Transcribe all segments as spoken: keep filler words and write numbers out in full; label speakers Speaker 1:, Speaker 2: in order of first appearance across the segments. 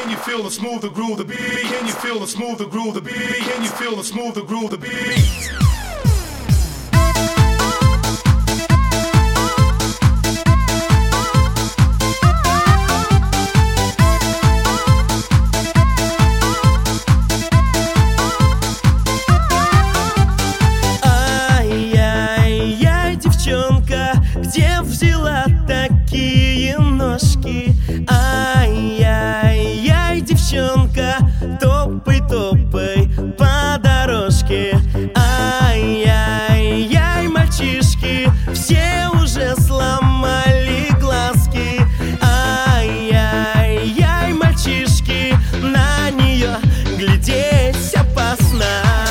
Speaker 1: Can you feel the smooth the groove the beat? Can you feel the smooth the groove the beat? Can you feel the smooth the groove the beat?
Speaker 2: Где взяла такие ножки? Ай-яй-яй, девчонка, топай-топай по дорожке. Ай-яй-яй, мальчишки, все уже сломали глазки. Ай-яй-яй, мальчишки, на нее глядеть опасно.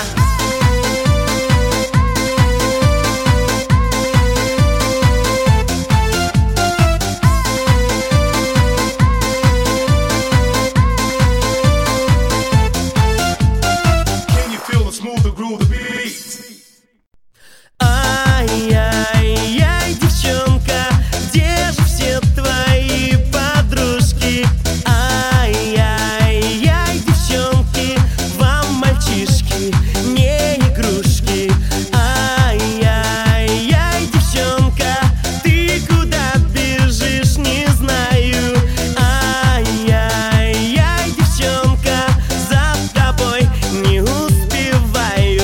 Speaker 2: Ай-яй-яй, девчонка, где же все твои подружки? Ай-яй-яй, девчонки, вам мальчишки не игрушки. Ай-яй-яй, девчонка, ты куда бежишь, не знаю. Ай-яй-яй, девчонка, за тобой не успеваю.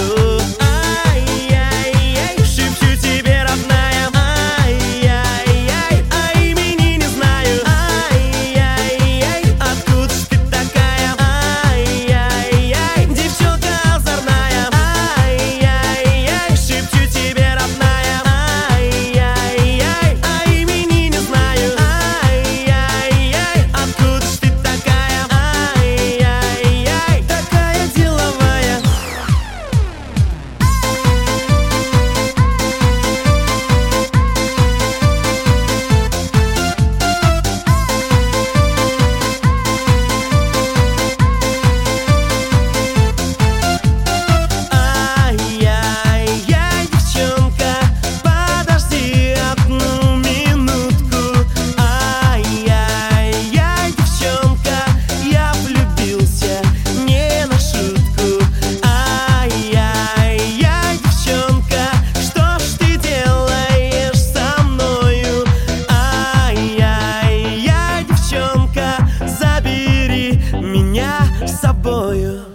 Speaker 2: Забери меня с собою.